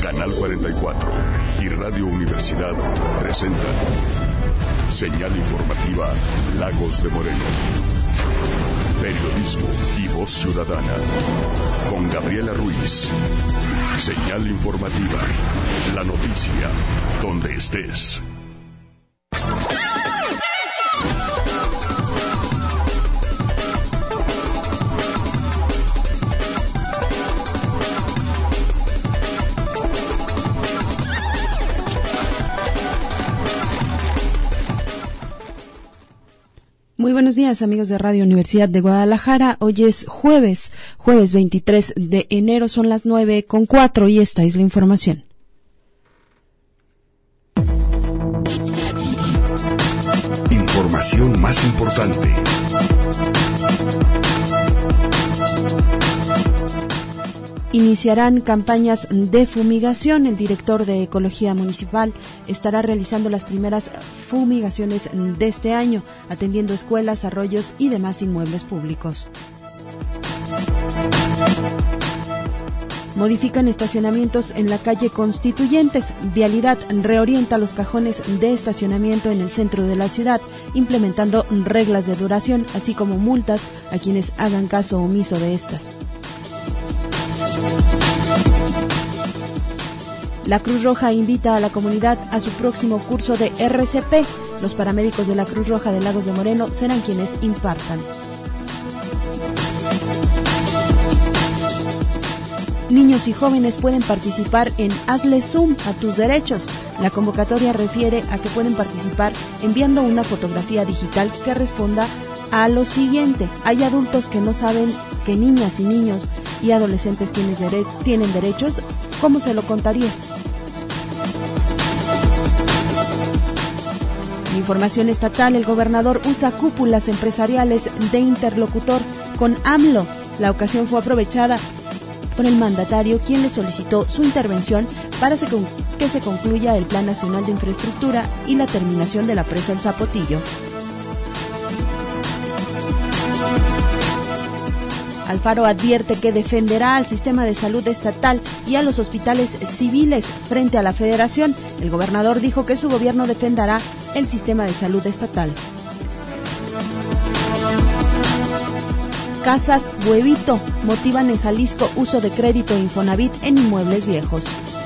Canal 44 y Radio Universidad presentan Señal Informativa Lagos de Moreno. Periodismo y voz ciudadana. Con Gabriela Ruiz. Señal Informativa. La noticia donde estés. Muy buenos días, amigos de Radio Universidad de Guadalajara. Hoy es jueves 23 de enero, son las 9:04 y esta es la información. Información más importante. Iniciarán campañas de fumigación. El director de Ecología Municipal estará realizando las primeras fumigaciones de este año, atendiendo escuelas, arroyos y demás inmuebles públicos. Modifican estacionamientos en la calle Constituyentes. Vialidad reorienta los cajones de estacionamiento en el centro de la ciudad, implementando reglas de duración, así como multas a quienes hagan caso omiso de estas. La Cruz Roja invita a la comunidad a su próximo curso de RCP. Los paramédicos de la Cruz Roja de Lagos de Moreno serán quienes impartan. Niños y jóvenes pueden participar en Hazle Zoom a tus derechos. La convocatoria refiere a que pueden participar enviando una fotografía digital que responda a lo siguiente: hay adultos que no saben que niñas y niños y adolescentes tienen derechos. ¿Cómo se lo contarías? En información estatal, el gobernador usa cúpulas empresariales de interlocutor con AMLO. La ocasión fue aprovechada por el mandatario, quien le solicitó su intervención para que se concluya el Plan Nacional de Infraestructura y la terminación de la presa El Zapotillo. Alfaro advierte que defenderá al sistema de salud estatal y a los hospitales civiles frente a la Federación. El gobernador dijo que su gobierno defenderá el sistema de salud estatal. Casas Huevito motivan en Jalisco uso de crédito Infonavit en inmuebles viejos.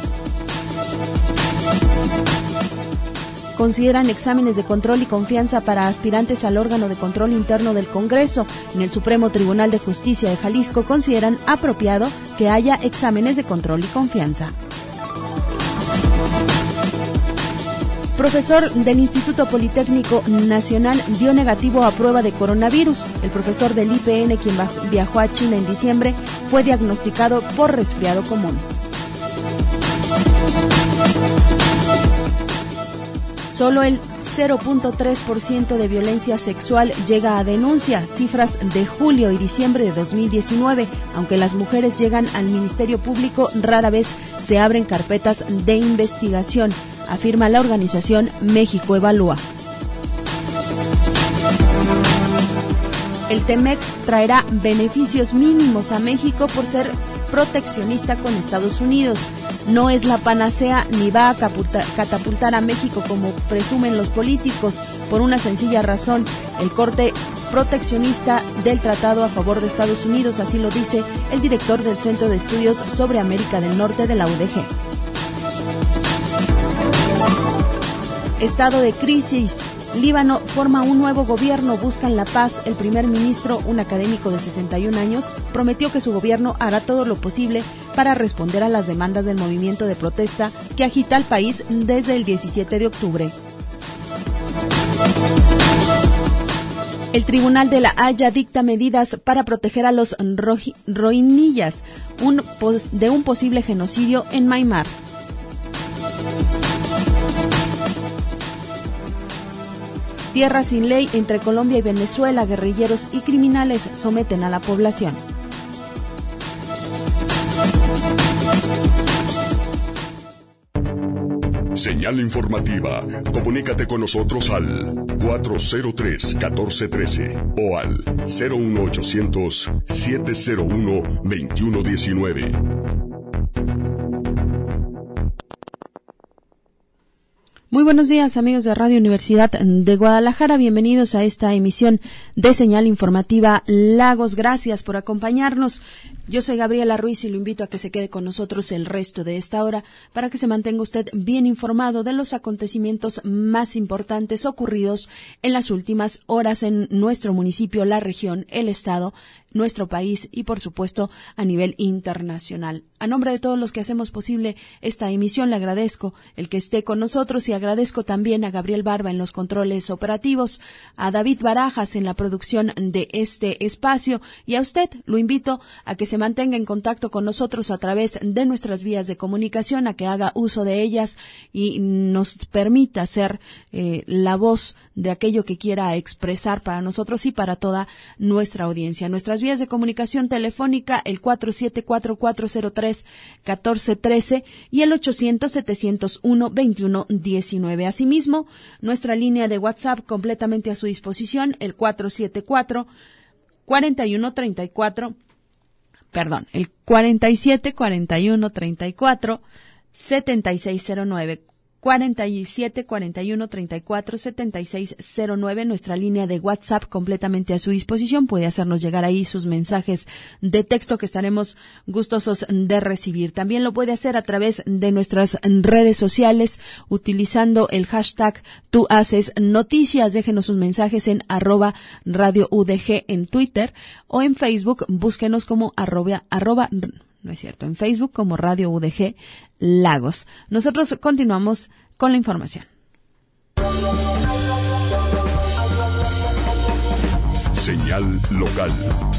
Consideran exámenes de control y confianza para aspirantes al órgano de control interno del Congreso. En el Supremo Tribunal de Justicia de Jalisco consideran apropiado que haya exámenes de control y confianza. Profesor del Instituto Politécnico Nacional dio negativo a prueba de coronavirus. El profesor del IPN, quien viajó a China en diciembre, fue diagnosticado por resfriado común. Solo el 0.3% de violencia sexual llega a denuncia, cifras de julio y diciembre de 2019. Aunque las mujeres llegan al Ministerio Público, rara vez se abren carpetas de investigación, afirma la organización México Evalúa. El TEMEC traerá beneficios mínimos a México por ser proteccionista con Estados Unidos. No es la panacea ni va a catapultar a México como presumen los políticos, por una sencilla razón: el corte proteccionista del tratado a favor de Estados Unidos, así lo dice el director del Centro de Estudios sobre América del Norte de la UDG. Estado de crisis. Líbano forma un nuevo gobierno, buscan la paz. El primer ministro, un académico de 61 años, prometió que su gobierno hará todo lo posible para responder a las demandas del movimiento de protesta que agita al país desde el 17 de octubre. El Tribunal de la Haya dicta medidas para proteger a los rohingyas de un posible genocidio en Myanmar. Tierra sin ley entre Colombia y Venezuela, guerrilleros y criminales someten a la población. Señal informativa. Comunícate con nosotros al 403-1413 o al 01800-701-2119. Muy buenos días, amigos de Radio Universidad de Guadalajara. Bienvenidos a esta emisión de Señal Informativa Lagos. Gracias por acompañarnos. Yo soy Gabriela Ruiz y lo invito a que se quede con nosotros el resto de esta hora para que se mantenga usted bien informado de los acontecimientos más importantes ocurridos en las últimas horas en nuestro municipio, la región, el estado, nuestro país y, por supuesto, a nivel internacional. A nombre de todos los que hacemos posible esta emisión, le agradezco el que esté con nosotros y agradezco también a Gabriel Barba en los controles operativos, a David Barajas en la producción de este espacio y a usted lo invito a que se mantenga en contacto con nosotros a través de nuestras vías de comunicación, a que haga uso de ellas y nos permita ser la voz de aquello que quiera expresar para nosotros y para toda nuestra audiencia. Nuestras vías de comunicación telefónica, el 474-403-1413 y el 800-701-2119. Asimismo, nuestra línea de WhatsApp completamente a su disposición, el 4741-34-7609. 4741-34-7609, nuestra línea de WhatsApp completamente a su disposición. Puede hacernos llegar ahí sus mensajes de texto que estaremos gustosos de recibir. También lo puede hacer a través de nuestras redes sociales utilizando el hashtag Tú Haces Noticias. Déjenos sus mensajes en @Radio UDG en Twitter o en Facebook. Búsquenos como en Facebook como Radio UDG Lagos. Nosotros continuamos con la información. Señal local.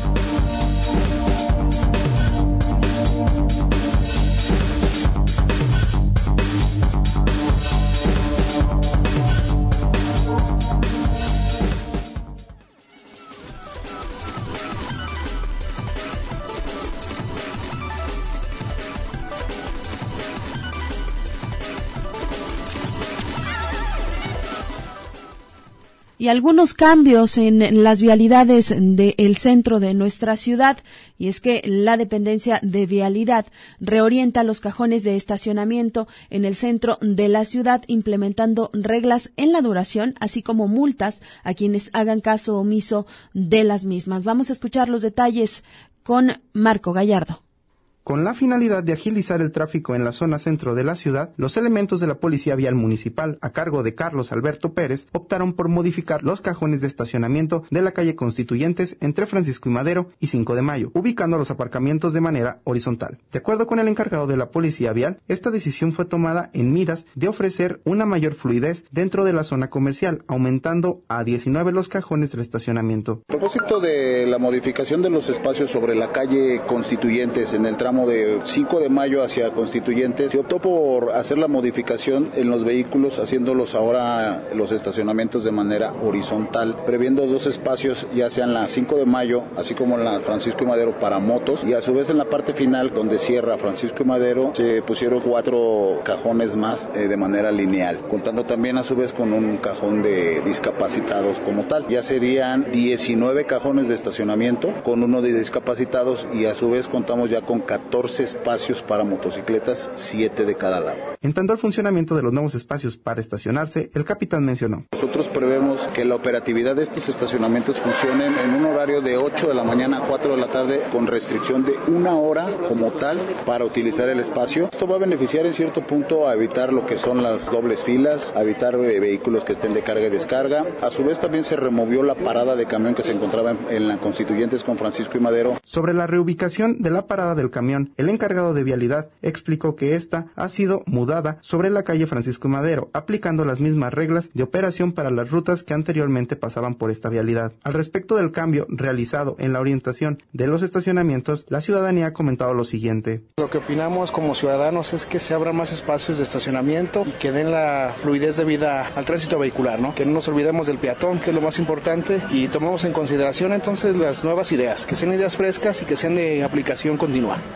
Y algunos cambios en las vialidades del centro de nuestra ciudad, y es que la dependencia de vialidad reorienta los cajones de estacionamiento en el centro de la ciudad, implementando reglas en la duración, así como multas a quienes hagan caso omiso de las mismas. Vamos a escuchar los detalles con Marco Gallardo. Con la finalidad de agilizar el tráfico en la zona centro de la ciudad, los elementos de la Policía Vial Municipal, a cargo de Carlos Alberto Pérez, optaron por modificar los cajones de estacionamiento de la calle Constituyentes entre Francisco y Madero y 5 de Mayo, ubicando los aparcamientos de manera horizontal. De acuerdo con el encargado de la Policía Vial, esta decisión fue tomada en miras de ofrecer una mayor fluidez dentro de la zona comercial, aumentando a 19 los cajones del estacionamiento. A propósito de la modificación de los espacios sobre la calle Constituyentes en el tramo de 5 de Mayo hacia Constituyentes, se optó por hacer la modificación en los vehículos, haciéndolos ahora los estacionamientos de manera horizontal, previendo dos espacios, ya sean la 5 de Mayo, así como en la Francisco y Madero para motos, y a su vez en la parte final, donde cierra Francisco y Madero, se pusieron 4 cajones más de manera lineal, contando también a su vez con un cajón de discapacitados como tal. Ya serían 19 cajones de estacionamiento con uno de discapacitados y a su vez contamos ya con 14 espacios para motocicletas, 7 de cada lado. En tanto al funcionamiento de los nuevos espacios para estacionarse, el capitán mencionó: nosotros prevemos que la operatividad de estos estacionamientos funcionen en un horario de 8 de la mañana a 4 de la tarde, con restricción de 1 hora como tal para utilizar el espacio. Esto va a beneficiar en cierto punto a evitar lo que son las dobles filas, a evitar vehículos que estén de carga y descarga. A su vez también se removió la parada de camión que se encontraba en la Constituyentes con Francisco y Madero. Sobre la reubicación de la parada del camión, el encargado de vialidad explicó que esta ha sido mudada sobre la calle Francisco y Madero, aplicando las mismas reglas de operación para las rutas que anteriormente pasaban por esta vialidad. Al respecto del cambio realizado en la orientación de los estacionamientos, la ciudadanía ha comentado lo siguiente: lo que opinamos como ciudadanos es que se abran más espacios de estacionamiento y que den la fluidez debida al tránsito vehicular, ¿no? Que no nos olvidemos del peatón, que es lo más importante, y tomemos en consideración entonces las nuevas ideas, que sean ideas frescas y que sean de aplicación continua.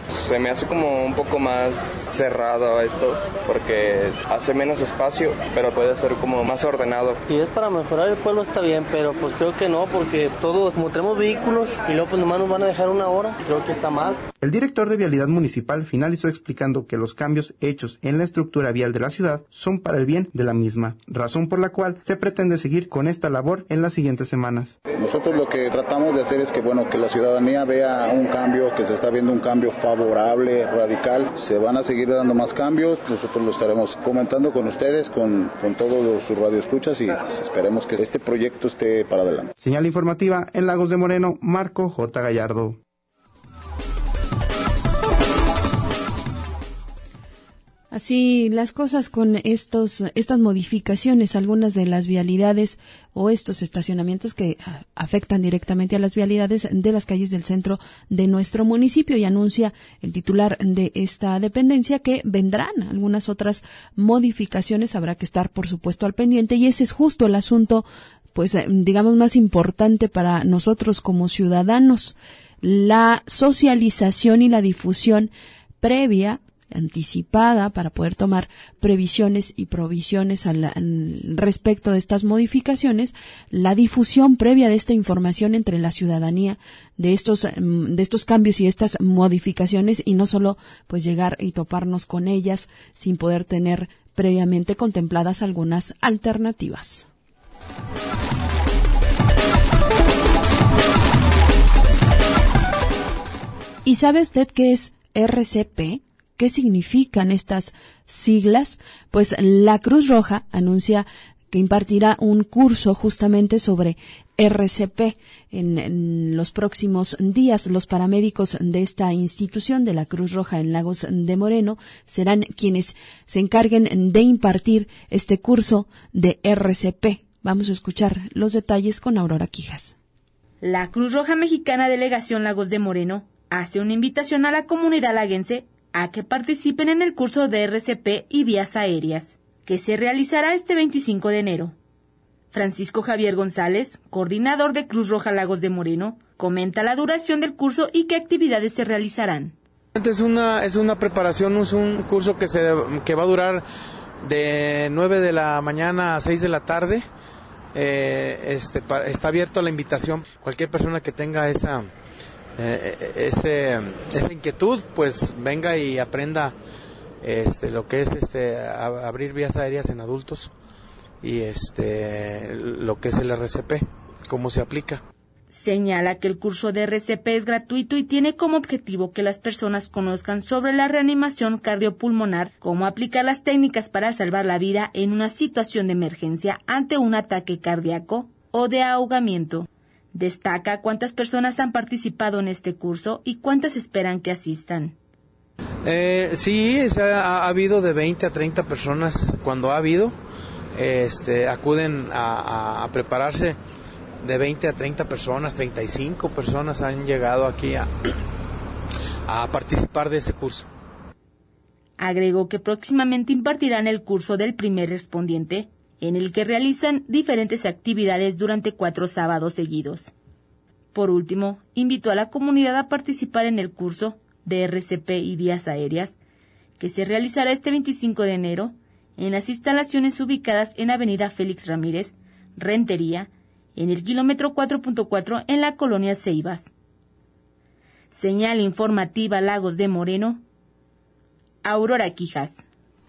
Se me hace como un poco más cerrado esto, porque hace menos espacio, pero puede ser como más ordenado. Si es para mejorar el pueblo está bien, pero pues creo que no, porque todos, como tenemos vehículos y luego pues nomás nos van a dejar una hora, creo que está mal. El director de Vialidad Municipal finalizó explicando que los cambios hechos en la estructura vial de la ciudad son para el bien de la misma, razón por la cual se pretende seguir con esta labor en las siguientes semanas. Nosotros lo que tratamos de hacer es que la ciudadanía vea un cambio, que se está viendo un cambio favorable, radical. Se van a seguir dando más cambios, nosotros lo estaremos comentando con ustedes, con todos sus radioescuchas, y esperemos que este proyecto esté para adelante. Señal informativa en Lagos de Moreno, Marco J. Gallardo. Así las cosas con estas modificaciones, algunas de las vialidades o estos estacionamientos que afectan directamente a las vialidades de las calles del centro de nuestro municipio, y anuncia el titular de esta dependencia que vendrán algunas otras modificaciones. Habrá que estar, por supuesto, al pendiente, y ese es justo el asunto, pues digamos, más importante para nosotros como ciudadanos: la socialización y la difusión previa, anticipada, para poder tomar previsiones y provisiones al respecto de estas modificaciones, la difusión previa de esta información entre la ciudadanía de estos cambios y estas modificaciones, y no solo pues llegar y toparnos con ellas sin poder tener previamente contempladas algunas alternativas. ¿Y sabe usted qué es RCP? ¿Qué significan estas siglas? Pues la Cruz Roja anuncia que impartirá un curso justamente sobre RCP en los próximos días. Los paramédicos de esta institución de la Cruz Roja en Lagos de Moreno serán quienes se encarguen de impartir este curso de RCP. Vamos a escuchar los detalles con Aurora Quijas. La Cruz Roja Mexicana Delegación Lagos de Moreno hace una invitación a la comunidad laguense a que participen en el curso de RCP y vías aéreas, que se realizará este 25 de enero. Francisco Javier González, coordinador de Cruz Roja Lagos de Moreno, comenta la duración del curso y qué actividades se realizarán. Es una preparación, es un curso que va a durar de 9 de la mañana a 6 de la tarde. Está abierto a la invitación. Cualquier persona que tenga esa inquietud, pues venga y aprenda lo que es abrir vías aéreas en adultos y lo que es el RCP, cómo se aplica. Señala que el curso de RCP es gratuito y tiene como objetivo que las personas conozcan sobre la reanimación cardiopulmonar, cómo aplicar las técnicas para salvar la vida en una situación de emergencia ante un ataque cardíaco o de ahogamiento. Destaca cuántas personas han participado en este curso y cuántas esperan que asistan. Sí, ha habido de 20 a 30 personas. Cuando ha habido, acuden a prepararse. De 20 a 30 personas, 35 personas han llegado aquí a participar de ese curso. Agregó que próximamente impartirán el curso del primer respondiente, en el que realizan diferentes actividades durante 4 sábados seguidos. Por último, invitó a la comunidad a participar en el curso de RCP y vías aéreas, que se realizará este 25 de enero en las instalaciones ubicadas en Avenida Félix Ramírez, Rentería, en el kilómetro 4.4 en la colonia Ceibas. Señal informativa Lagos de Moreno, Aurora Quijas.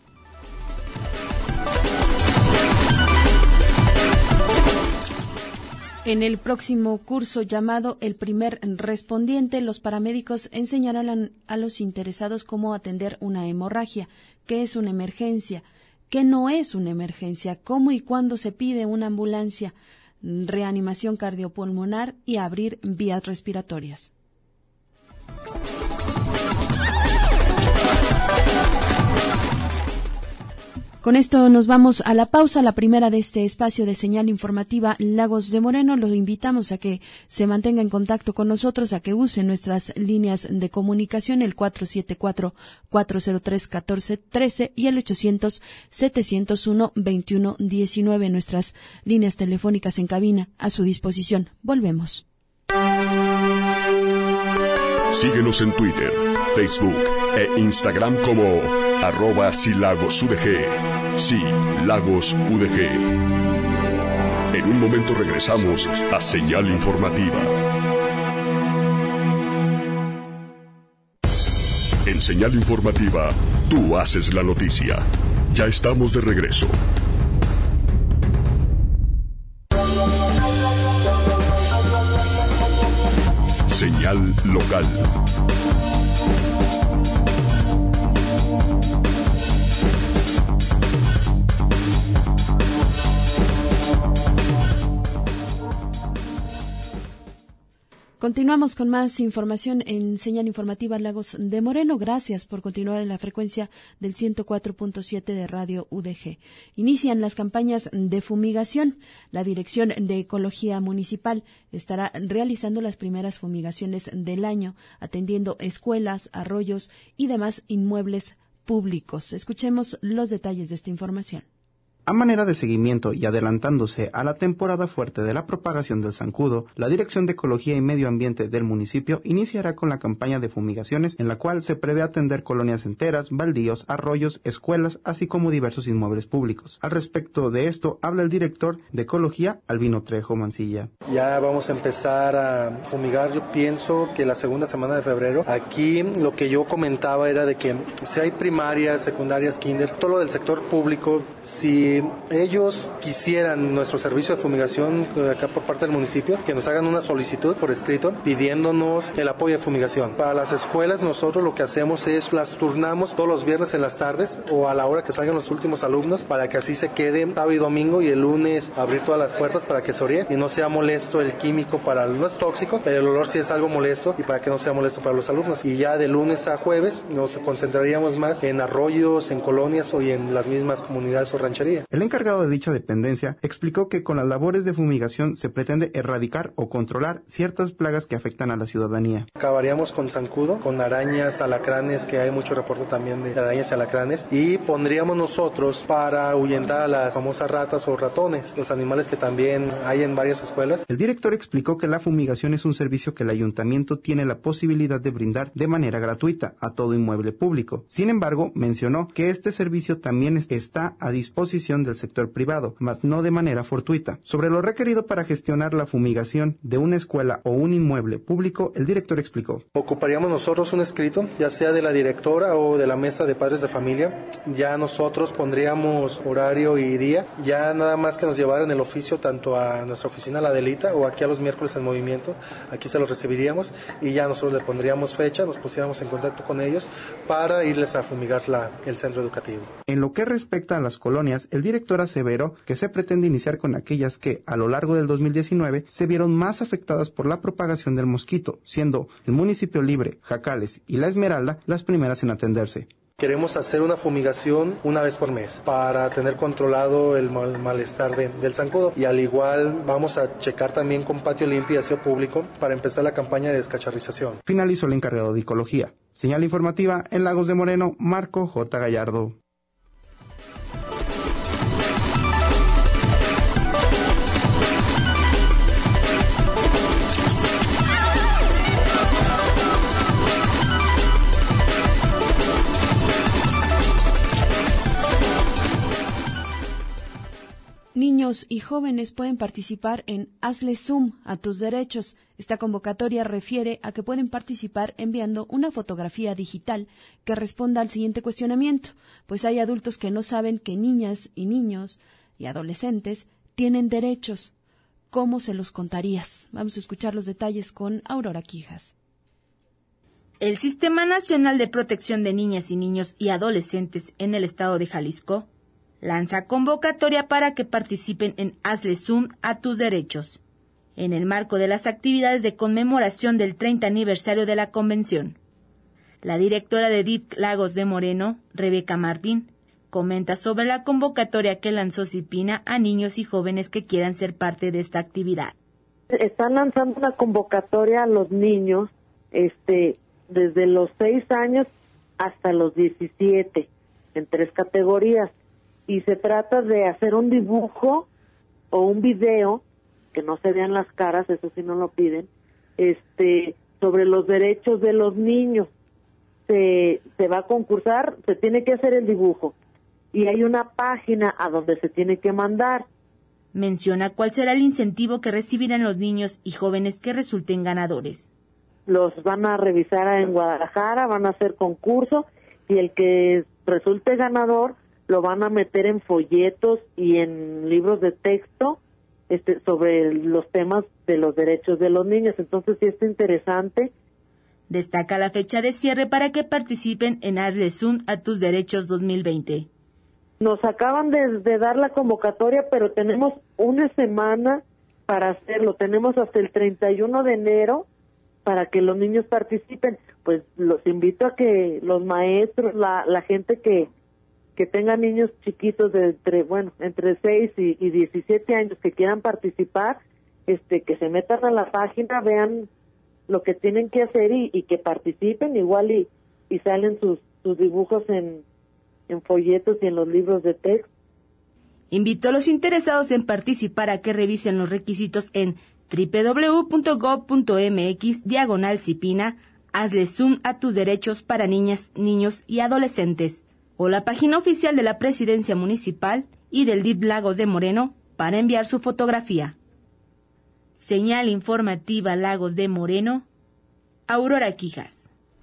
En el próximo curso llamado El Primer Respondiente, los paramédicos enseñarán a los interesados cómo atender una hemorragia, qué es una emergencia, qué no es una emergencia, cómo y cuándo se pide una ambulancia, reanimación cardiopulmonar y abrir vías respiratorias. Con esto nos vamos a la pausa, la primera de este espacio de señal informativa Lagos de Moreno. Los invitamos a que se mantenga en contacto con nosotros, a que use nuestras líneas de comunicación, el 474-403-1413 y el 800-701-2119, nuestras líneas telefónicas en cabina a su disposición. Volvemos. Síguenos en Twitter, Facebook e Instagram como @silagosudg. Sí, Lagos UDG. En un momento regresamos a Señal Informativa. En Señal Informativa, tú haces la noticia. Ya estamos de regreso. Señal local. Continuamos con más información en Señal Informativa Lagos de Moreno. Gracias por continuar en la frecuencia del 104.7 de Radio UDG. Inician las campañas de fumigación. La Dirección de Ecología Municipal estará realizando las primeras fumigaciones del año, atendiendo escuelas, arroyos y demás inmuebles públicos. Escuchemos los detalles de esta información. A manera de seguimiento y adelantándose a la temporada fuerte de la propagación del zancudo, la Dirección de Ecología y Medio Ambiente del municipio iniciará con la campaña de fumigaciones, en la cual se prevé atender colonias enteras, baldíos, arroyos, escuelas, así como diversos inmuebles públicos. Al respecto de esto, habla el director de Ecología, Albino Trejo Mancilla. Ya vamos a empezar a fumigar, yo pienso que la segunda semana de febrero. Aquí lo que yo comentaba era de que si hay primarias, secundarias, kinder, todo lo del sector público, si ellos quisieran nuestro servicio de fumigación acá por parte del municipio, que nos hagan una solicitud por escrito pidiéndonos el apoyo de fumigación. Para las escuelas nosotros lo que hacemos es las turnamos todos los viernes en las tardes o a la hora que salgan los últimos alumnos para que así se quede sábado y domingo y el lunes abrir todas las puertas para que se oríe y no sea molesto el químico no es tóxico, pero el olor sí es algo molesto y para que no sea molesto para los alumnos. Y ya de lunes a jueves nos concentraríamos más en arroyos, en colonias o en las mismas comunidades o rancherías. El encargado de dicha dependencia explicó que con las labores de fumigación se pretende erradicar o controlar ciertas plagas que afectan a la ciudadanía. Acabaríamos con zancudo, con arañas, alacranes, que hay mucho reporte también de arañas y alacranes, y pondríamos nosotros para ahuyentar a las famosas ratas o ratones, los animales que también hay en varias escuelas. El director explicó que la fumigación es un servicio que el ayuntamiento tiene la posibilidad de brindar de manera gratuita a todo inmueble público. Sin embargo, mencionó que este servicio también está a disposición del sector privado, mas no de manera fortuita. Sobre lo requerido para gestionar la fumigación de una escuela o un inmueble público, el director explicó. Ocuparíamos nosotros un escrito, ya sea de la directora o de la mesa de padres de familia. Ya nosotros pondríamos horario y día, ya nada más que nos llevaran el oficio tanto a nuestra oficina, la Delita, o aquí a los miércoles en movimiento, aquí se lo recibiríamos y ya nosotros le pondríamos fecha, nos pusiéramos en contacto con ellos para irles a fumigar el centro educativo. En lo que respecta a las colonias, el director aseveró que se pretende iniciar con aquellas que, a lo largo del 2019, se vieron más afectadas por la propagación del mosquito, siendo el municipio Libre, Jacales y La Esmeralda las primeras en atenderse. Queremos hacer una fumigación una vez por mes para tener controlado el malestar del zancudo y al igual vamos a checar también con patio limpio y aseo público para empezar la campaña de descacharrización. Finalizó el encargado de Ecología. Señal informativa en Lagos de Moreno, Marco J. Gallardo. Niños y jóvenes pueden participar en Hazle Zoom a tus derechos. Esta convocatoria refiere a que pueden participar enviando una fotografía digital que responda al siguiente cuestionamiento, pues hay adultos que no saben que niñas y niños y adolescentes tienen derechos. ¿Cómo se los contarías? Vamos a escuchar los detalles con Aurora Quijas. El Sistema Nacional de Protección de Niñas y Niños y Adolescentes en el estado de Jalisco lanza convocatoria para que participen en Hazle Zoom a tus derechos, en el marco de las actividades de conmemoración del 30 aniversario de la Convención. La directora de DIF Lagos de Moreno, Rebeca Martín, comenta sobre la convocatoria que lanzó CIPINA a niños y jóvenes que quieran ser parte de esta actividad. Están lanzando una convocatoria a los niños desde los 6 años hasta los 17, en 3 categorías. Y se trata de hacer un dibujo o un video, que no se vean las caras, eso sí no lo piden, sobre los derechos de los niños. se va a concursar, se tiene que hacer el dibujo y hay una página a donde se tiene que mandar. Menciona cuál será el incentivo que recibirán los niños y jóvenes que resulten ganadores. Los van a revisar en Guadalajara, van a hacer concurso y el que resulte ganador lo van a meter en folletos y en libros de texto sobre los temas de los derechos de los niños. Entonces sí está interesante. Destaca la fecha de cierre para que participen en Hazle Zoom a tus derechos 2020. Nos acaban de dar la convocatoria, pero tenemos una semana para hacerlo. Tenemos hasta el 31 de enero para que los niños participen. Pues los invito a que los maestros, la gente que tenga niños chiquitos de entre 6 y 17 años que quieran participar, que se metan a la página, vean lo que tienen que hacer y que participen igual y salen sus dibujos en folletos y en los libros de texto. Invito a los interesados en participar a que revisen los requisitos en www.gov.mx/Cipina, hazle zoom a tus derechos para niñas, niños y adolescentes, o la página oficial de la Presidencia Municipal y del DIF Lagos de Moreno para enviar su fotografía. Señal informativa Lagos de Moreno, Aurora Quijas.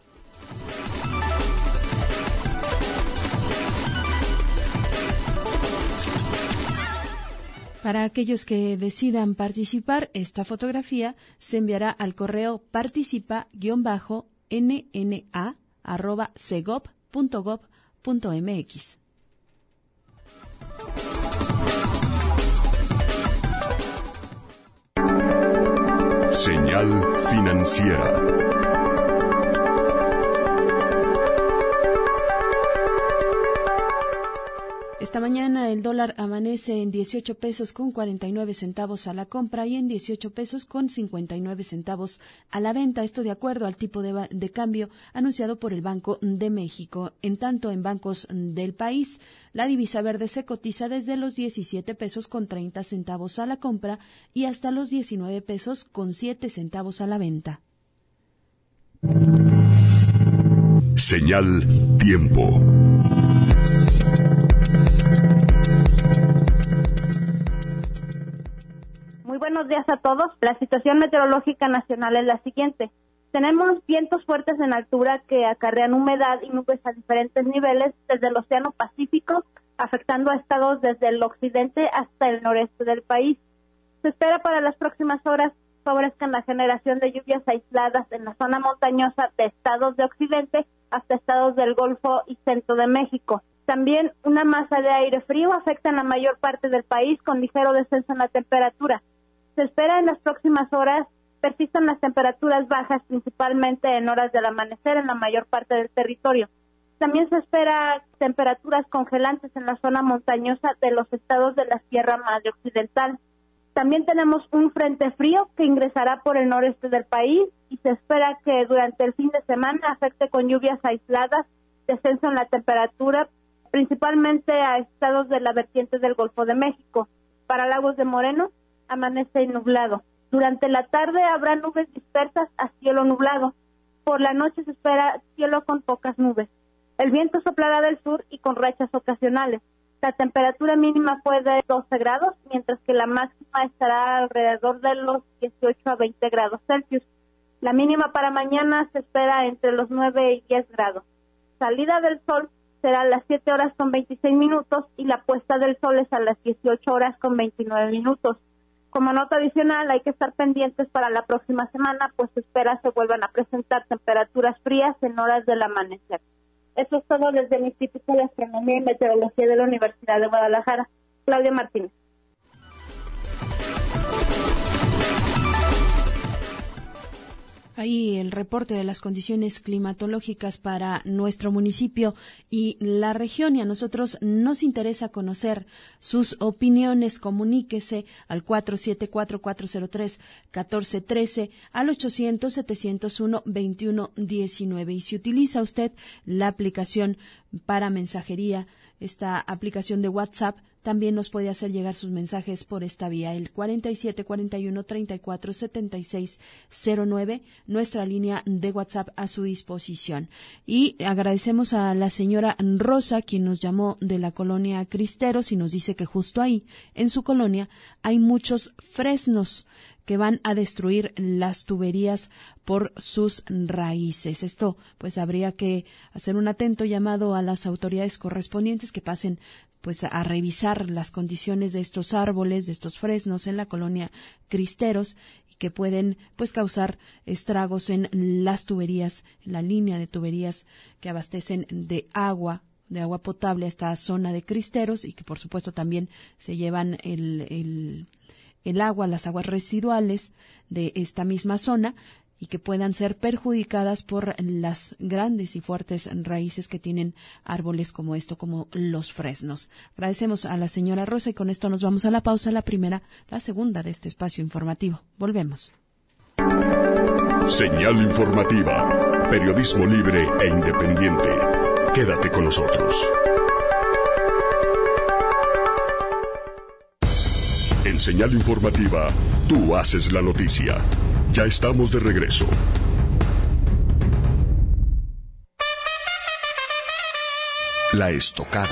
Para aquellos que decidan participar, esta fotografía se enviará al correo participa-nna@segov.gov.mx. Señal financiera. Esta mañana el dólar amanece en 18 pesos con 49 centavos a la compra y en 18 pesos con 59 centavos a la venta. Esto de acuerdo al tipo de cambio anunciado por el Banco de México. En tanto, en bancos del país, la divisa verde se cotiza desde los 17 pesos con 30 centavos a la compra y hasta los 19 pesos con 7 centavos a la venta. Señal tiempo. Muy buenos días a todos. La situación meteorológica nacional es la siguiente. Tenemos vientos fuertes en altura que acarrean humedad y nubes a diferentes niveles desde el Océano Pacífico, afectando a estados desde el occidente hasta el noreste del país. Se espera para las próximas horas favorezcan la generación de lluvias aisladas en la zona montañosa de estados de occidente hasta estados del Golfo y centro de México. También una masa de aire frío afecta en la mayor parte del país con ligero descenso en la temperatura. Se espera en las próximas horas persistan las temperaturas bajas, principalmente en horas del amanecer en la mayor parte del territorio. También se espera temperaturas congelantes en la zona montañosa de los estados de la Sierra Madre Occidental. También tenemos un frente frío que ingresará por el noreste del país y se espera que durante el fin de semana afecte con lluvias aisladas, descenso en la temperatura, principalmente a estados de la vertiente del Golfo de México. Para Lagos de Moreno, amanece nublado. Durante la tarde habrá nubes dispersas a cielo nublado. Por la noche se espera cielo con pocas nubes. El viento soplará del sur y con rachas ocasionales. La temperatura mínima fue de 12 grados, mientras que la máxima estará alrededor de los 18 a 20 grados Celsius. La mínima para mañana se espera entre los 9 y 10 grados. Salida del sol será a las 7 horas con 26 minutos y la puesta del sol es a las 18 horas con 29 minutos. Como nota adicional, hay que estar pendientes para la próxima semana, pues se espera se vuelvan a presentar temperaturas frías en horas del amanecer. Eso es todo desde el Instituto de Astronomía y Meteorología de la Universidad de Guadalajara. Claudia Martínez. Ahí el reporte de las condiciones climatológicas para nuestro municipio y la región, y a nosotros nos interesa conocer sus opiniones. Comuníquese al 474-403-1413, al 800-701-2119. Y si utiliza usted la aplicación para mensajería esta aplicación de WhatsApp, también nos puede hacer llegar sus mensajes por esta vía, el 4741-347609, nuestra línea de WhatsApp a su disposición. Y agradecemos a la señora Rosa, quien nos llamó de la colonia Cristeros y nos dice que justo ahí, en su colonia, hay muchos fresnos que van a destruir las tuberías por sus raíces. Esto, pues, habría que hacer un atento llamado a las autoridades correspondientes que pasen, pues, a revisar las condiciones de estos árboles, de estos fresnos en la colonia Cristeros, y que pueden, pues, causar estragos en las tuberías, en la línea de tuberías que abastecen de agua potable a esta zona de Cristeros, y que, por supuesto, también se llevan el agua, las aguas residuales de esta misma zona, y que puedan ser perjudicadas por las grandes y fuertes raíces que tienen árboles como los fresnos. Agradecemos a la señora Rosa y con esto nos vamos a la pausa, la segunda de este espacio informativo. Volvemos. Señal informativa, periodismo libre e independiente. Quédate con nosotros. En Señal Informativa, tú haces la noticia. Ya estamos de regreso. La Estocada.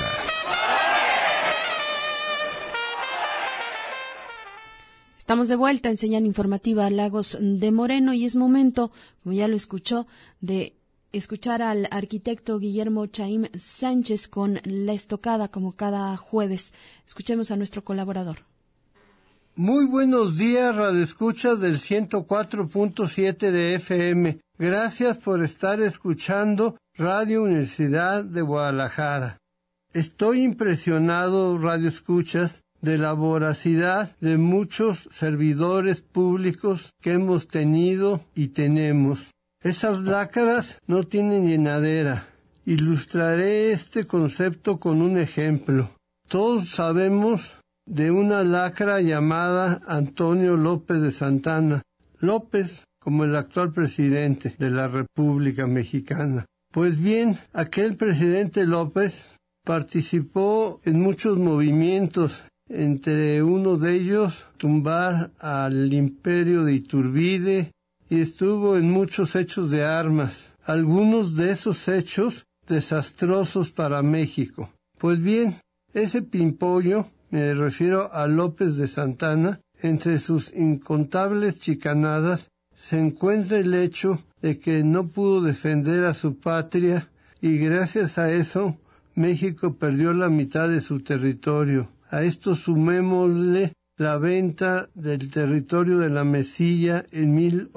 Estamos de vuelta en Señal Informativa Lagos de Moreno y es momento, como ya lo escuchó, de escuchar al arquitecto Guillermo Chaim Sánchez con La Estocada, como cada jueves. Escuchemos a nuestro colaborador. Muy buenos días, radioescuchas del 104.7 de FM. Gracias por estar escuchando Radio Universidad de Guadalajara. Estoy impresionado, radioescuchas, de la voracidad de muchos servidores públicos que hemos tenido y tenemos. Esas lácaras no tienen llenadera. Ilustraré este concepto con un ejemplo. Todos sabemos de una lacra llamada Antonio López de Santana. López como el actual presidente de la República Mexicana. Pues bien, aquel presidente López participó en muchos movimientos, entre uno de ellos tumbar al imperio de Iturbide, y estuvo en muchos hechos de armas, algunos de esos hechos desastrosos para México. Pues bien, ese pimpollo, me refiero a López de Santana, entre sus incontables chicanadas se encuentra el hecho de que no pudo defender a su patria y gracias a eso México perdió la mitad de su territorio. A esto sumémosle la venta del territorio de la Mesilla en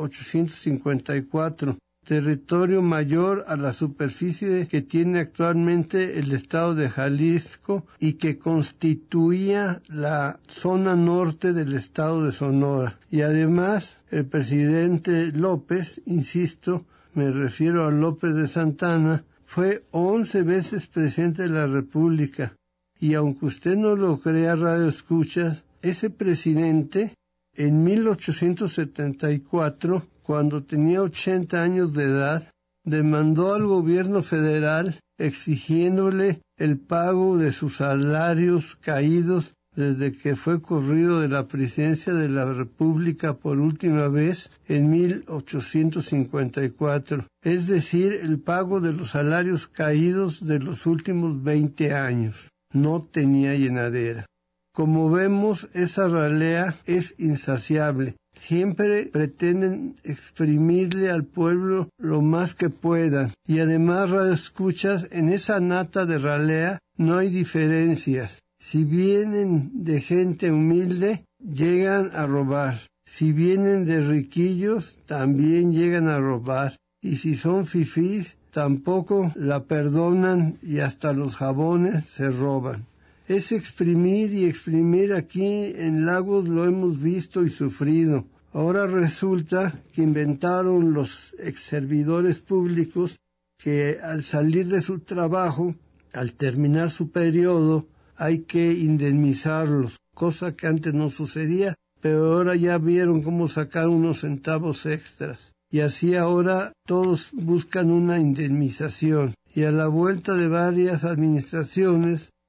1854, territorio mayor a la superficie que tiene actualmente el estado de Jalisco y que constituía la zona norte del estado de Sonora. Y además, el presidente López, insisto, me refiero a López de Santana, fue 11 veces presidente de la República. Y aunque usted no lo crea, radioescuchas, ese presidente, en 1874, cuando tenía 80 años de edad, demandó al gobierno federal exigiéndole el pago de sus salarios caídos desde que fue corrido de la presidencia de la República por última vez en 1854, es decir, el pago de los salarios caídos de los últimos 20 años. No tenía llenadera. Como vemos, esa ralea es insaciable. Siempre pretenden exprimirle al pueblo lo más que puedan. Y además, radioescuchas, en esa nata de ralea no hay diferencias. Si vienen de gente humilde, llegan a robar. Si vienen de riquillos, también llegan a robar. Y si son fifís, tampoco la perdonan y hasta los jabones se roban. Es exprimir y exprimir. Aquí en Lagos lo hemos visto y sufrido. Ahora resulta que inventaron los exservidores públicos que al salir de su trabajo, al terminar su periodo, hay que indemnizarlos, cosa que antes no sucedía, pero ahora ya vieron cómo sacar unos centavos extras. Y así ahora todos buscan una indemnización. Y a la vuelta de varias administraciones,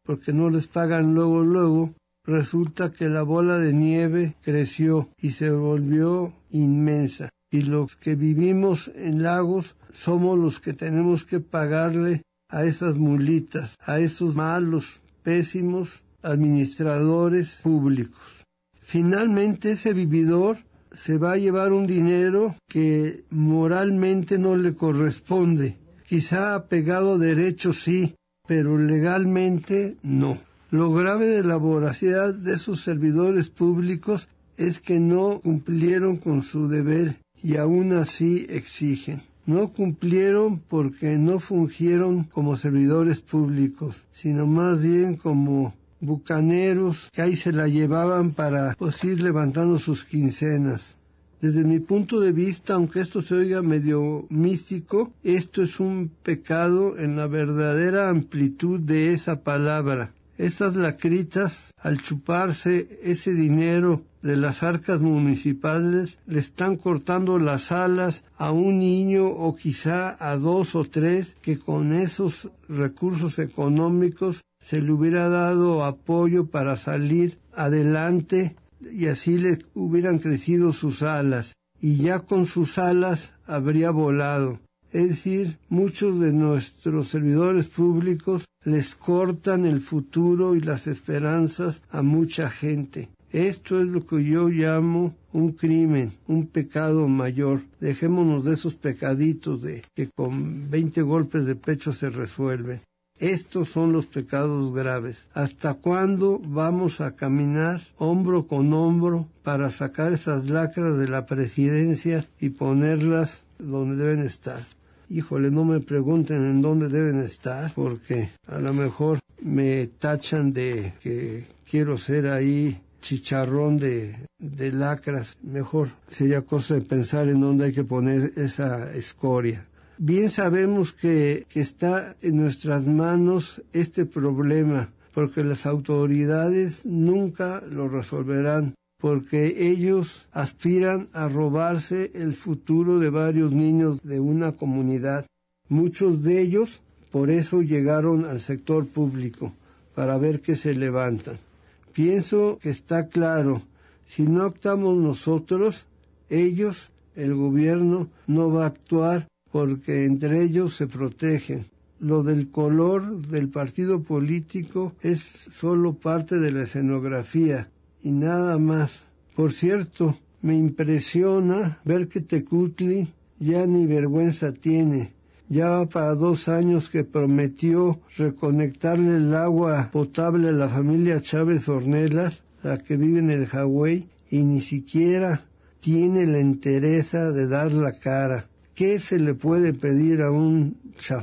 porque no les pagan luego, resulta que la bola de nieve creció y se volvió inmensa. Y los que vivimos en Lagos somos los que tenemos que pagarle a esas mulitas, a esos malos, pésimos administradores públicos. Finalmente ese vividor se va a llevar un dinero que moralmente no le corresponde. Quizá apegado a derechos sí, pero legalmente no. Lo grave de la voracidad de esos servidores públicos es que no cumplieron con su deber y aún así exigen. No cumplieron porque no fungieron como servidores públicos, sino más bien como bucaneros que ahí se la llevaban para ir levantando sus quincenas. Desde mi punto de vista, aunque esto se oiga medio místico, esto es un pecado en la verdadera amplitud de esa palabra. Estas lacritas, al chuparse ese dinero de las arcas municipales, le están cortando las alas a un niño o quizá a 2 o 3 que con esos recursos económicos se le hubiera dado apoyo para salir adelante y así le hubieran crecido sus alas y ya con sus alas habría volado. Es decir, muchos de nuestros servidores públicos les cortan el futuro y las esperanzas a mucha gente. Esto es lo que yo llamo un crimen, un pecado mayor. Dejémonos de esos pecaditos de que con 20 golpes de pecho se resuelven. Estos son los pecados graves. ¿Hasta cuándo vamos a caminar hombro con hombro para sacar esas lacras de la presidencia y ponerlas donde deben estar? Híjole, no me pregunten en dónde deben estar, porque a lo mejor me tachan de que quiero ser ahí chicharrón de lacras. Mejor sería cosa de pensar en dónde hay que poner esa escoria. Bien sabemos que está en nuestras manos este problema, porque las autoridades nunca lo resolverán, porque ellos aspiran a robarse el futuro de varios niños de una comunidad. Muchos de ellos por eso llegaron al sector público, para ver qué se levantan. Pienso que está claro, si no actuamos nosotros, ellos, el gobierno, no va a actuar porque entre ellos se protegen. Lo del color del partido político es solo parte de la escenografía y nada más. Por cierto, me impresiona ver que Tecutli ya ni vergüenza tiene. Ya va para 2 años que prometió reconectarle el agua potable a la familia Chávez Ornelas, la que vive en el Hawái, y ni siquiera tiene la entereza de dar la cara. ¿Qué se le puede pedir a un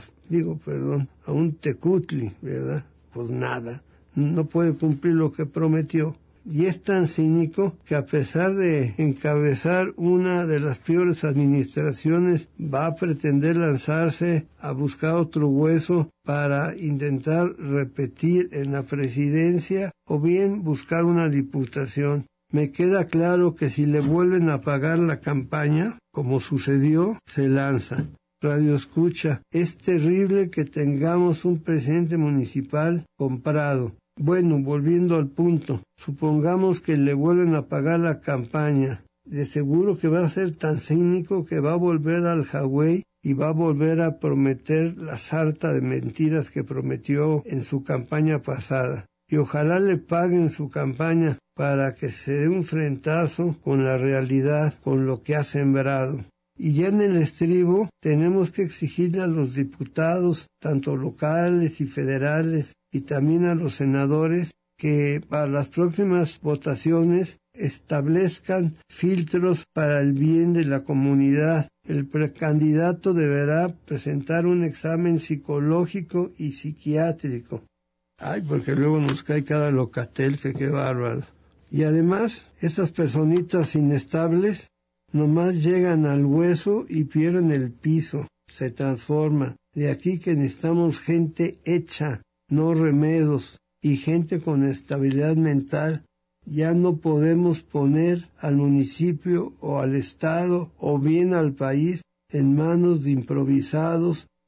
Tecutli, verdad? Pues nada, no puede cumplir lo que prometió. Y es tan cínico que a pesar de encabezar una de las peores administraciones, va a pretender lanzarse a buscar otro hueso para intentar repetir en la presidencia o bien buscar una diputación. Me queda claro que si le vuelven a pagar la campaña, como sucedió, se lanza. Radio Escucha, es terrible que tengamos un presidente municipal comprado. Bueno, volviendo al punto, supongamos que le vuelven a pagar la campaña. De seguro que va a ser tan cínico que va a volver al Hawái y va a volver a prometer la sarta de mentiras que prometió en su campaña pasada. Y ojalá le paguen su campaña para que se dé un frentazo con la realidad, con lo que ha sembrado. Y ya en el estribo tenemos que exigirle a los diputados, tanto locales y federales, y también a los senadores, que para las próximas votaciones establezcan filtros para el bien de la comunidad. El precandidato deberá presentar un examen psicológico y psiquiátrico. Ay, porque luego nos cae cada locatel, que qué bárbaro. Y además, esas personitas inestables nomás llegan al hueso y pierden el piso, se transforma. De aquí que necesitamos gente hecha, no remedos, y gente con estabilidad mental. Ya no podemos poner al municipio o al estado o bien al país en manos de improvisados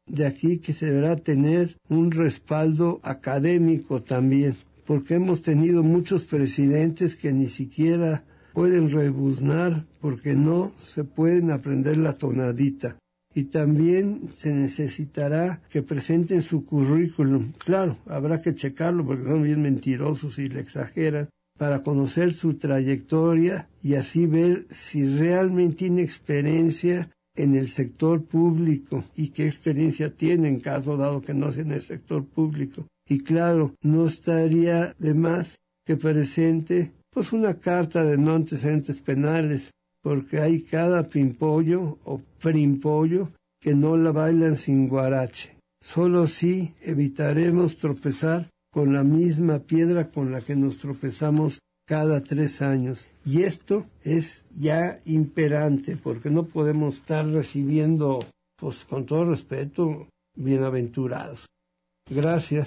de aquí que se deberá tener un respaldo académico también, porque hemos tenido muchos presidentes que ni siquiera pueden rebuznar porque no se pueden aprender la tonadita. Y también se necesitará que presenten su currículum. Claro, habrá que checarlo porque son bien mentirosos y le exageran, para conocer su trayectoria y así ver si realmente tiene experiencia en el sector público y qué experiencia tiene en caso dado que no sea en el sector público. Y claro, no estaría de más que presente pues una carta de no antecedentes penales, porque hay cada pimpollo o primpollo que no la bailan sin guarache. Solo así evitaremos tropezar con la misma piedra con la que nos tropezamos cada 3 años. Y esto es ya imperante, porque no podemos estar recibiendo, pues con todo respeto, bienaventurados. Gracias.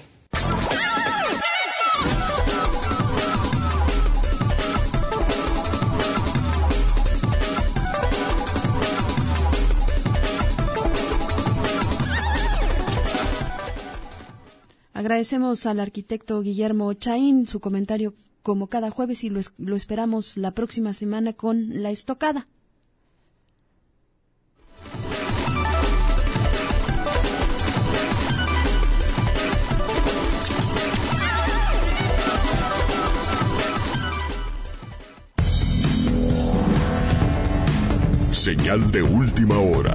Agradecemos al arquitecto Guillermo Chaín su comentario como cada jueves y lo esperamos la próxima semana con La Estocada. Señal de última hora.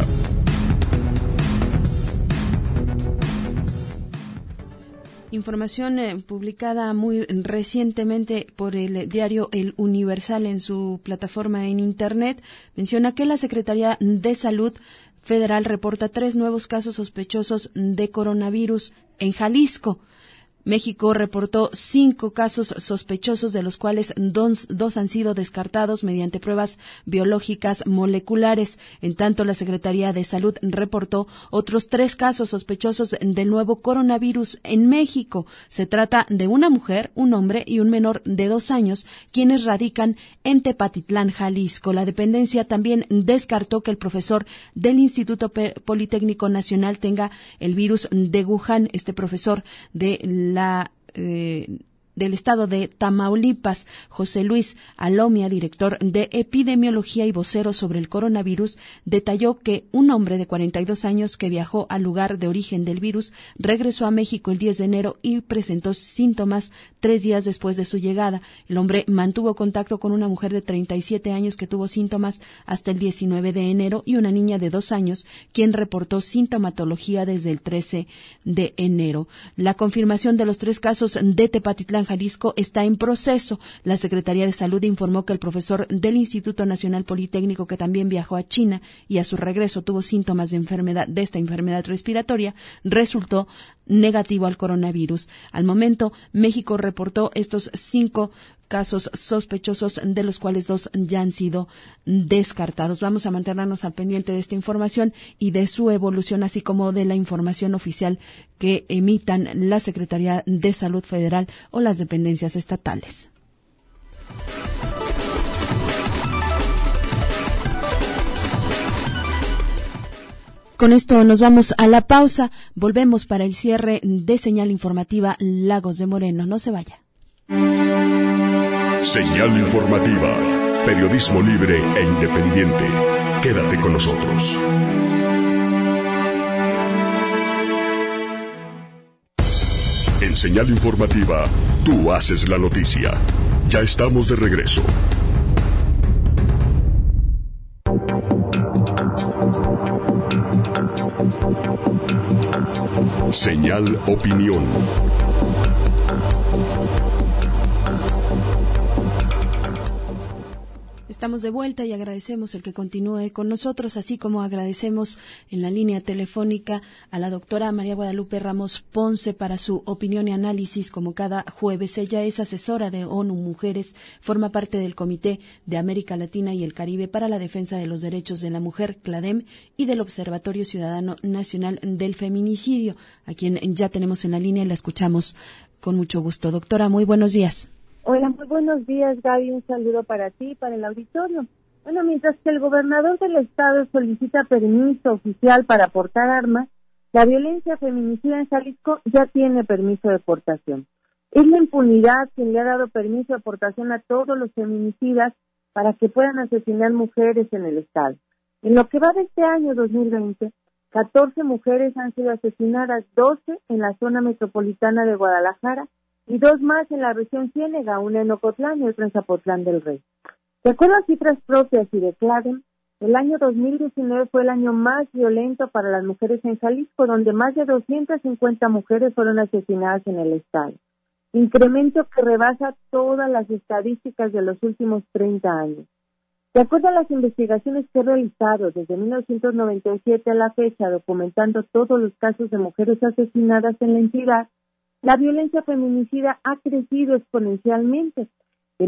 Información publicada muy recientemente por el diario El Universal en su plataforma en Internet menciona que la Secretaría de Salud Federal reporta 3 nuevos casos sospechosos de coronavirus en Jalisco. México reportó 5 casos sospechosos, de los cuales dos han sido descartados mediante pruebas biológicas moleculares. En tanto, la Secretaría de Salud reportó otros 3 casos sospechosos del nuevo coronavirus en México. Se trata de una mujer, un hombre y un menor de 2 años, quienes radican en Tepatitlán, Jalisco. La dependencia también descartó que el profesor del Instituto Politécnico Nacional tenga el virus de Wuhan. Este profesor del estado de Tamaulipas, José Luis Alomia, director de epidemiología y vocero sobre el coronavirus, detalló que un hombre de 42 años que viajó al lugar de origen del virus regresó a México el 10 de enero y presentó síntomas 3 días después de su llegada. El hombre mantuvo contacto con una mujer de 37 años que tuvo síntomas hasta el 19 de enero y una niña de 2 años quien reportó sintomatología desde el 13 de enero. La confirmación de los 3 casos de Tepatitlán, Jalisco, está en proceso. La Secretaría de Salud informó que el profesor del Instituto Nacional Politécnico, que también viajó a China y a su regreso tuvo síntomas de esta enfermedad respiratoria, resultó negativo al coronavirus. Al momento, México reportó estos 5 casos sospechosos, de los cuales 2 ya han sido descartados. Vamos a mantenernos al pendiente de esta información y de su evolución, así como de la información oficial que emitan la Secretaría de Salud Federal o las dependencias estatales. Con esto nos vamos a la pausa. Volvemos para el cierre de Señal Informativa Lagos de Moreno. No se vaya. Señal informativa, periodismo libre e independiente. Quédate con nosotros. En Señal informativa, tú haces la noticia. Ya estamos de regreso. Señal Opinión. Estamos de vuelta y agradecemos el que continúe con nosotros, así como agradecemos en la línea telefónica a la doctora María Guadalupe Ramos Ponce para su opinión y análisis como cada jueves. Ella es asesora de ONU Mujeres, forma parte del Comité de América Latina y el Caribe para la Defensa de los Derechos de la Mujer, CLADEM, y del Observatorio Ciudadano Nacional del Feminicidio, a quien ya tenemos en la línea y la escuchamos con mucho gusto. Doctora, muy buenos días. Hola, muy buenos días, Gaby. Un saludo para ti y para el auditorio. Bueno, mientras que el gobernador del estado solicita permiso oficial para portar armas, La violencia feminicida en Jalisco ya tiene permiso de portación. Es la impunidad quien le ha dado permiso de portación a todos los feminicidas para que puedan asesinar mujeres en el estado. En lo que va de este año 2020, 14 mujeres han sido asesinadas, 12 en la zona metropolitana de Guadalajara y 2 más en la región Ciénega, una en Ocotlán y otra en Zapotlán del Rey. De acuerdo a cifras propias y de CLADEM, el año 2019 fue el año más violento para las mujeres en Jalisco, donde más de 250 mujeres fueron asesinadas en el estado. Incremento que rebasa todas las estadísticas de los últimos 30 años. De acuerdo a las investigaciones que he realizado desde 1997 a la fecha, documentando todos los casos de mujeres asesinadas en la entidad, la violencia feminicida ha crecido exponencialmente. De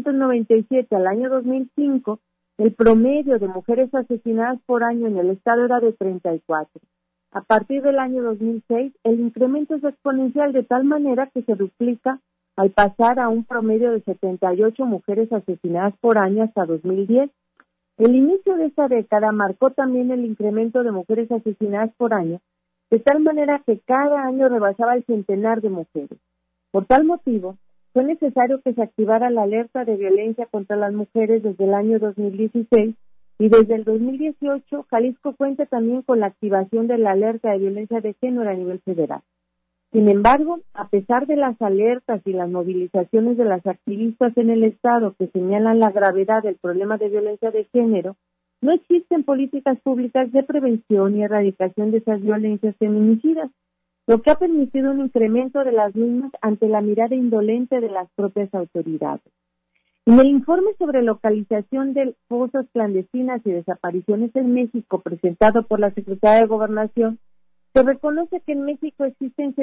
1997 al año 2005, el promedio de mujeres asesinadas por año en el estado era de 34. A partir del año 2006, el incremento es exponencial de tal manera que se duplica al pasar a un promedio de 78 mujeres asesinadas por año hasta 2010. El inicio de esta década marcó también el incremento de mujeres asesinadas por año, de tal manera que cada año rebasaba el centenar de mujeres. Por tal motivo, fue necesario que se activara la alerta de violencia contra las mujeres desde el año 2016 y desde el 2018 Jalisco cuenta también con la activación de la alerta de violencia de género a nivel federal. Sin embargo, a pesar de las alertas y las movilizaciones de las activistas en el estado que señalan la gravedad del problema de violencia de género, no existen políticas públicas de prevención y erradicación de esas violencias feminicidas, lo que ha permitido un incremento de las mismas ante la mirada indolente de las propias autoridades. En el informe sobre localización de fosas clandestinas y desapariciones en México presentado por la Secretaría de Gobernación, se reconoce que en México existen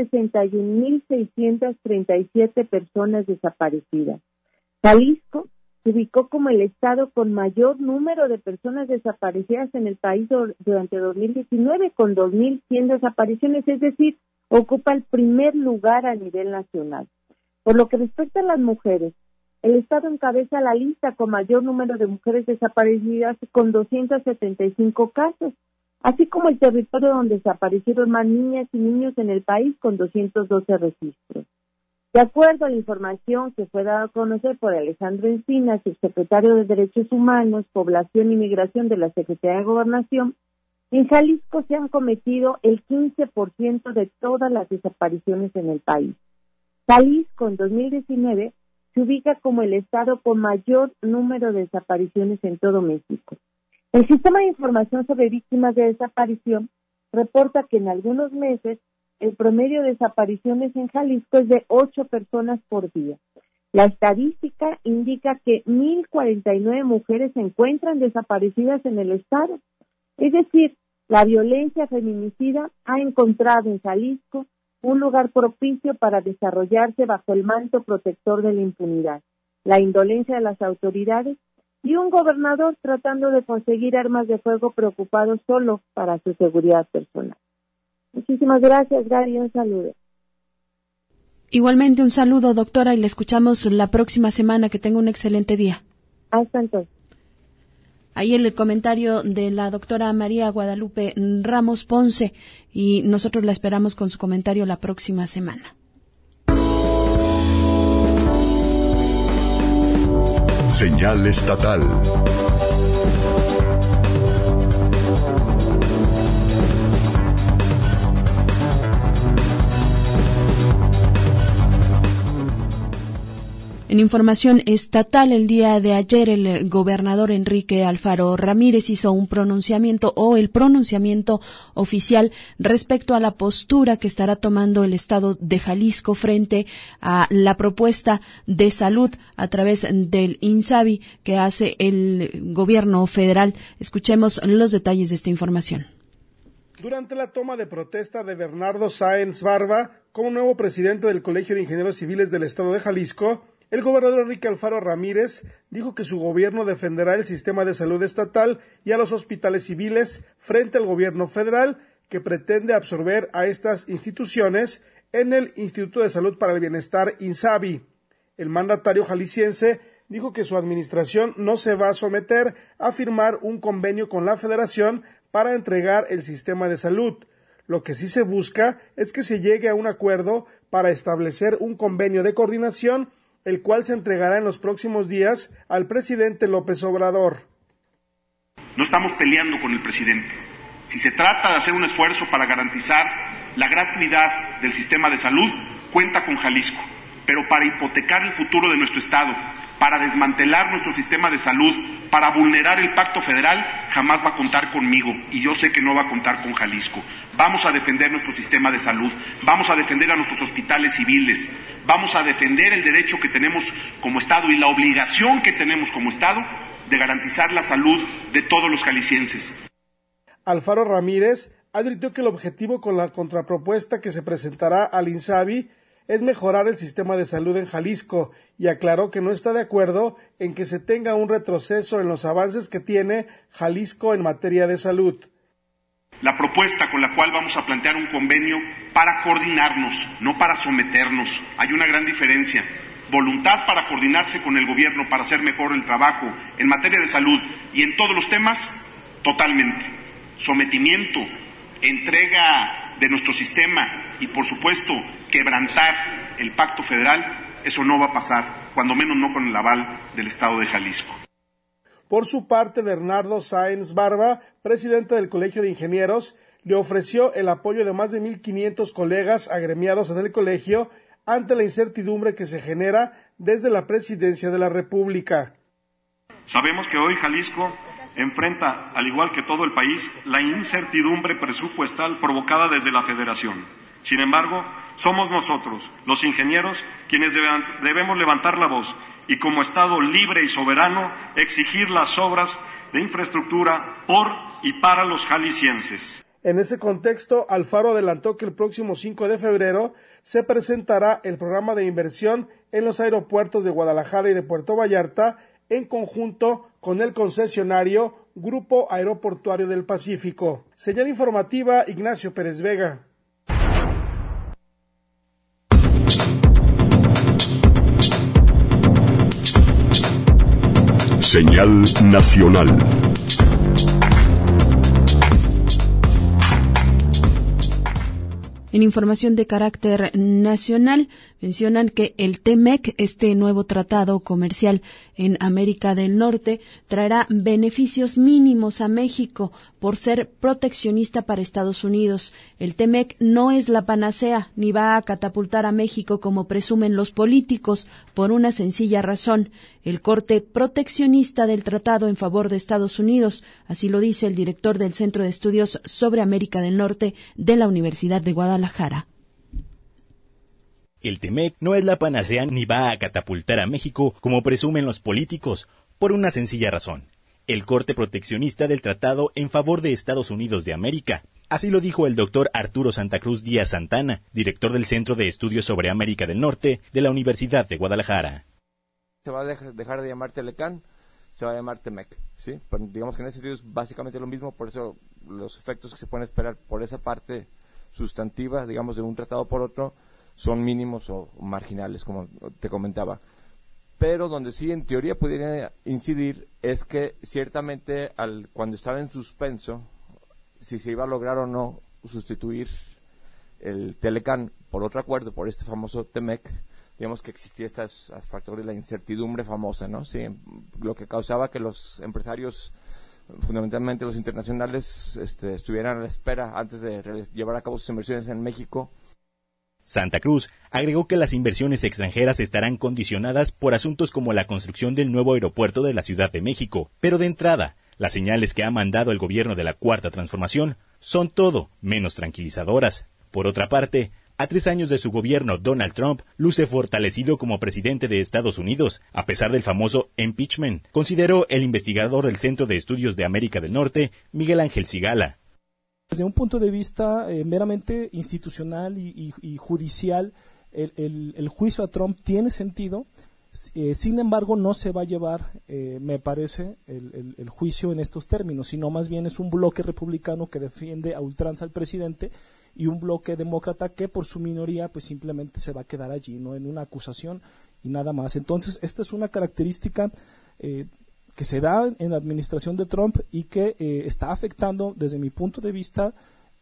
61.637 personas desaparecidas. Jalisco se ubicó como el estado con mayor número de personas desaparecidas en el país durante 2019, con 2.100 desapariciones, es decir, ocupa el primer lugar a nivel nacional. Por lo que respecta a las mujeres, el estado encabeza la lista con mayor número de mujeres desaparecidas con 275 casos, así como el territorio donde desaparecieron más niñas y niños en el país con 212 registros. De acuerdo a la información que fue dada a conocer por Alejandro Encinas, subsecretario de Derechos Humanos, Población y Migración de la Secretaría de Gobernación, en Jalisco se han cometido el 15% de todas las desapariciones en el país. Jalisco en 2019 se ubica como el estado con mayor número de desapariciones en todo México. El Sistema de Información sobre Víctimas de Desaparición reporta que en algunos meses el promedio de desapariciones en Jalisco es de 8 personas por día. La estadística indica que 1.049 mujeres se encuentran desaparecidas en el estado. Es decir, la violencia feminicida ha encontrado en Jalisco un lugar propicio para desarrollarse bajo el manto protector de la impunidad, la indolencia de las autoridades y un gobernador tratando de conseguir armas de fuego preocupado solo para su seguridad personal. Muchísimas gracias, Gary, un saludo. Igualmente un saludo, doctora, y le escuchamos la próxima semana. Que tenga un excelente día. Hasta entonces. Ahí el comentario de la doctora María Guadalupe Ramos Ponce, y nosotros la esperamos con su comentario la próxima semana. Señal estatal. En información estatal, el día de ayer el gobernador Enrique Alfaro Ramírez hizo un pronunciamiento oficial respecto a la postura que estará tomando el estado de Jalisco frente a la propuesta de salud a través del INSABI que hace el gobierno federal. Escuchemos los detalles de esta información. Durante la toma de protesta de Bernardo Sáenz Barba como nuevo presidente del Colegio de Ingenieros Civiles del estado de Jalisco, el gobernador Enrique Alfaro Ramírez dijo que su gobierno defenderá el sistema de salud estatal y a los hospitales civiles frente al gobierno federal que pretende absorber a estas instituciones en el Instituto de Salud para el Bienestar INSABI. El mandatario jalisciense dijo que su administración no se va a someter a firmar un convenio con la Federación para entregar el sistema de salud. Lo que sí se busca es que se llegue a un acuerdo para establecer un convenio de coordinación, el cual se entregará en los próximos días al presidente López Obrador. No estamos peleando con el presidente. Si se trata de hacer un esfuerzo para garantizar la gratuidad del sistema de salud, cuenta con Jalisco. Pero para hipotecar el futuro de nuestro Estado, para desmantelar nuestro sistema de salud, para vulnerar el pacto federal, jamás va a contar conmigo, y yo sé que no va a contar con Jalisco. Vamos a defender nuestro sistema de salud, vamos a defender a nuestros hospitales civiles, vamos a defender el derecho que tenemos como Estado y la obligación que tenemos como Estado de garantizar la salud de todos los jaliscienses. Alfaro Ramírez advirtió que el objetivo con la contrapropuesta que se presentará al INSABI es mejorar el sistema de salud en Jalisco y aclaró que no está de acuerdo en que se tenga un retroceso en los avances que tiene Jalisco en materia de salud. La propuesta con la cual vamos a plantear un convenio para coordinarnos, no para someternos. Hay una gran diferencia. Voluntad para coordinarse con el gobierno para hacer mejor el trabajo en materia de salud y en todos los temas, totalmente. Sometimiento, entrega de nuestro sistema y, por supuesto, quebrantar el pacto federal, eso no va a pasar, cuando menos no con el aval del Estado de Jalisco. Por su parte, Bernardo Sáenz Barba, presidente del Colegio de Ingenieros, le ofreció el apoyo de más de 1,500 colegas agremiados en el colegio ante la incertidumbre que se genera desde la presidencia de la República. Sabemos que hoy Jalisco enfrenta, al igual que todo el país, la incertidumbre presupuestal provocada desde la Federación. Sin embargo, somos nosotros, los ingenieros, quienes debemos levantar la voz y, como Estado libre y soberano, exigir las obras de infraestructura por y para los jaliscienses. En ese contexto, Alfaro adelantó que el próximo 5 de febrero se presentará el programa de inversión en los aeropuertos de Guadalajara y de Puerto Vallarta en conjunto con el concesionario Grupo Aeroportuario del Pacífico. Señal informativa, Ignacio Pérez Vega. Señal nacional. En información de carácter nacional, mencionan que el TEMEC, este nuevo tratado comercial en América del Norte, traerá beneficios mínimos a México por ser proteccionista para Estados Unidos. El TEMEC no es la panacea ni va a catapultar a México como presumen los políticos, por una sencilla razón: el corte proteccionista del tratado en favor de Estados Unidos. Así lo dice el director del Centro de Estudios sobre América del Norte de la Universidad de Guadalajara. El TEMEC no es la panacea ni va a catapultar a México como presumen los políticos, por una sencilla razón: el corte proteccionista del tratado en favor de Estados Unidos de América. Así lo dijo el doctor Arturo Santa Cruz Díaz Santana, director del Centro de Estudios sobre América del Norte de la Universidad de Guadalajara. Se va a dejar de llamar Telecan, se va a llamar TEMEC, ¿sí? Pero digamos que en ese sentido es básicamente lo mismo, por eso los efectos que se pueden esperar por esa parte sustantiva, digamos, de un tratado por otro, son mínimos o marginales, como te comentaba. Pero donde sí en teoría podría incidir es que ciertamente cuando estaba en suspenso, si se iba a lograr o no sustituir el Telecan por otro acuerdo, por este famoso TEMEC, digamos que existía este factor de la incertidumbre famosa, ¿no? Sí, lo que causaba que los empresarios, fundamentalmente los internacionales, estuvieran a la espera antes de llevar a cabo sus inversiones en México. Santa Cruz agregó que las inversiones extranjeras estarán condicionadas por asuntos como la construcción del nuevo aeropuerto de la Ciudad de México, pero de entrada, las señales que ha mandado el gobierno de la Cuarta Transformación son todo menos tranquilizadoras. Por otra parte, a 3 años de su gobierno, Donald Trump luce fortalecido como presidente de Estados Unidos, a pesar del famoso impeachment, consideró el investigador del Centro de Estudios de América del Norte, Miguel Ángel Cigala. Desde un punto de vista meramente institucional y judicial, el juicio a Trump tiene sentido. Sin embargo, no se va a llevar, me parece, el juicio en estos términos, sino más bien es un bloque republicano que defiende a ultranza al presidente y un bloque demócrata que por su minoría pues simplemente se va a quedar allí, ¿no?, en una acusación y nada más. Entonces, esta es una característica que se da en la administración de Trump y que está afectando, desde mi punto de vista,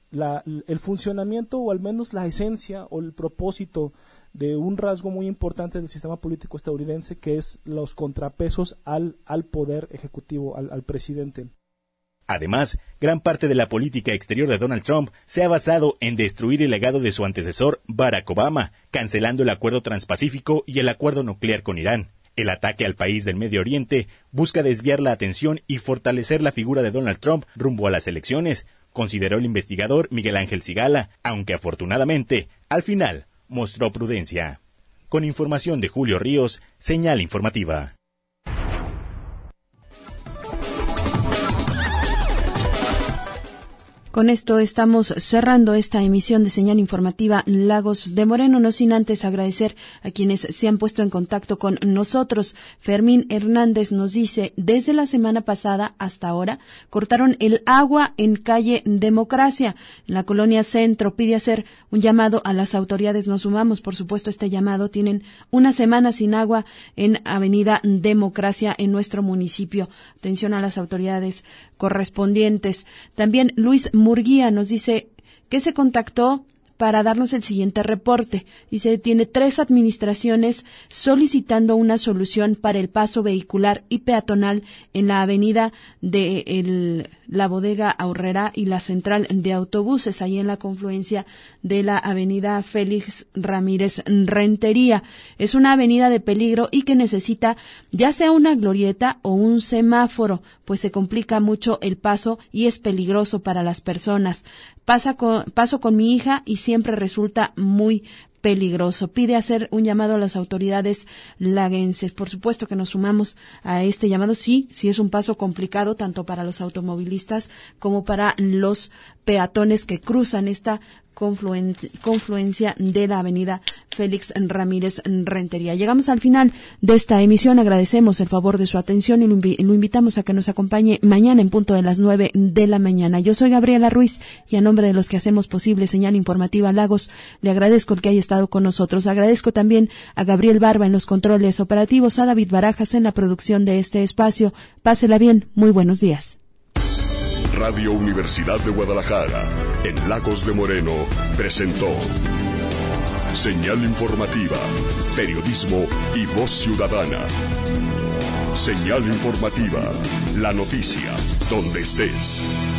el funcionamiento o al menos la esencia o el propósito de un rasgo muy importante del sistema político estadounidense, que es los contrapesos al poder ejecutivo, al presidente. Además, gran parte de la política exterior de Donald Trump se ha basado en destruir el legado de su antecesor, Barack Obama, cancelando el Acuerdo Transpacífico y el acuerdo nuclear con Irán. El ataque al país del Medio Oriente busca desviar la atención y fortalecer la figura de Donald Trump rumbo a las elecciones, consideró el investigador Miguel Ángel Sigala, aunque afortunadamente, al final, mostró prudencia. Con información de Julio Ríos, Señal Informativa. Con esto estamos cerrando esta emisión de Señal Informativa Lagos de Moreno, no sin antes agradecer a quienes se han puesto en contacto con nosotros. Fermín Hernández nos dice, desde la semana pasada hasta ahora cortaron el agua en calle Democracia, en la colonia Centro. Pide hacer un llamado a las autoridades. Nos sumamos, por supuesto, a este llamado. Tienen una semana sin agua en avenida Democracia en nuestro municipio. Atención a las autoridades correspondientes. También Luis Murguía nos dice que se contactó para darnos el siguiente reporte. Dice, tiene 3 administraciones solicitando una solución para el paso vehicular y peatonal en la avenida de la Bodega Aurrera y la central de autobuses, ahí en la confluencia de la avenida Félix Ramírez Rentería. Es una avenida de peligro y que necesita ya sea una glorieta o un semáforo, pues se complica mucho el paso y es peligroso para las personas. Paso con mi hija y siempre resulta muy peligroso. Pide hacer un llamado a las autoridades laguenses. Por supuesto que nos sumamos a este llamado. Sí es un paso complicado tanto para los automovilistas como para los peatones que cruzan esta confluencia de la avenida Félix Ramírez Rentería. Llegamos al final de esta emisión. Agradecemos el favor de su atención y lo invitamos a que nos acompañe mañana en punto de las 9 de la mañana. Yo soy Gabriela Ruiz y a nombre de los que hacemos posible Señal Informativa Lagos, le agradezco el que haya estado con nosotros. Agradezco también a Gabriel Barba en los controles operativos, a David Barajas en la producción de este espacio. Pásela bien. Muy buenos días. Radio Universidad de Guadalajara, en Lagos de Moreno, presentó Señal Informativa, periodismo y voz ciudadana. Señal Informativa, la noticia, donde estés.